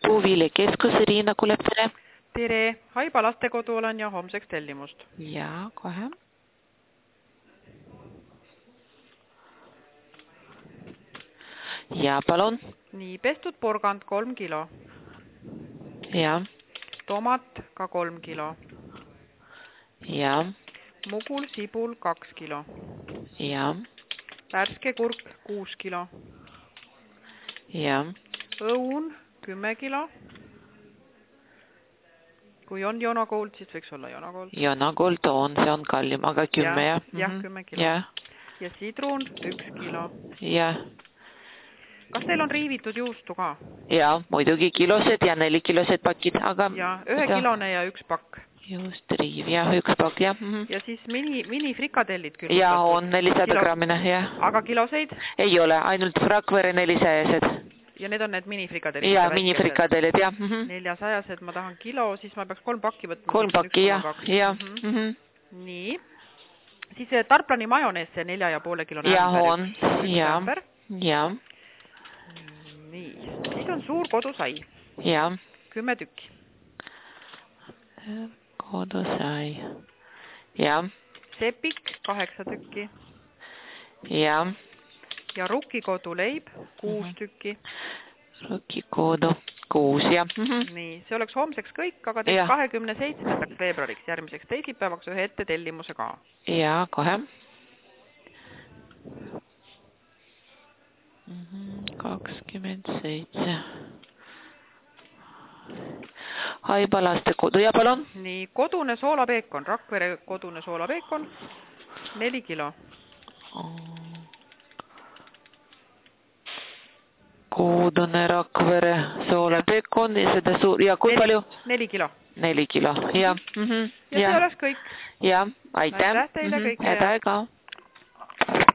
Puuviilikeskus, Riina Kulepere. Tere, Haiba lastekodu olen ja homseks tellimust. Ja, kohe. Ja, palun. Nii, pestud porgand 3 kilo. Ja. Tomat ka 3 kilo. Ja. Mugul sibul 2 kilo. Ja. Värske kurk 6 kilo. Ja. Õun 10 kilo. Kui on jonakould, siis võiks olla jonakould. Jonakould on, see on kallim, aga 10 jah? Jah, 10 kilo. Ja sidrun 1 kilo. Ja. Kas teil on riivitud juustu ka? Ja, muidugi kilosed ja 4 kilosed pakid, aga... Ja, 1 kilone ja 1 pakk. Just riiv, jah, 1 pakk, jah. Ja siis mini frikadellid küll. Ja, on 400 grammine, jah. Aga kiloseid? Ei ole, ainult Rakvere 400-sed. Ja need on need minifrikadellid? Ja, minifrikadellid, jah. 400-sed ma tahan kilo, siis ma peaks 3 pakki võtma. 3 pakki, jah. Nii. Siis tarplani majonees, see 4,5 kilone. Ja, on. Ja. Nii. Siis on suur kodusai. Ja. 10 tükki. Kodusai. Ja. Sepik 8 tükki. Ja. Ja rukkikodu leib 6 tükki. Rukkikodu 6, jah. Nii, see oleks homseks kõik, aga teeb 27. veebruariks, järgmiseks teisipäevaks ühe ette tellimuse ka. Ja, kohe. 27. Haiba lastekodu, ja palun. Nii, kodune soolapeekon, Rakvere kodune soolapeekon 4 kilo. Kodune Rakvere soolapeekon ja kui palju? 4 kilo. 4 kilo, jah. Ja see oleks kõik. Ja, aitäh. Aitäh teile kõike. Aitäh ka.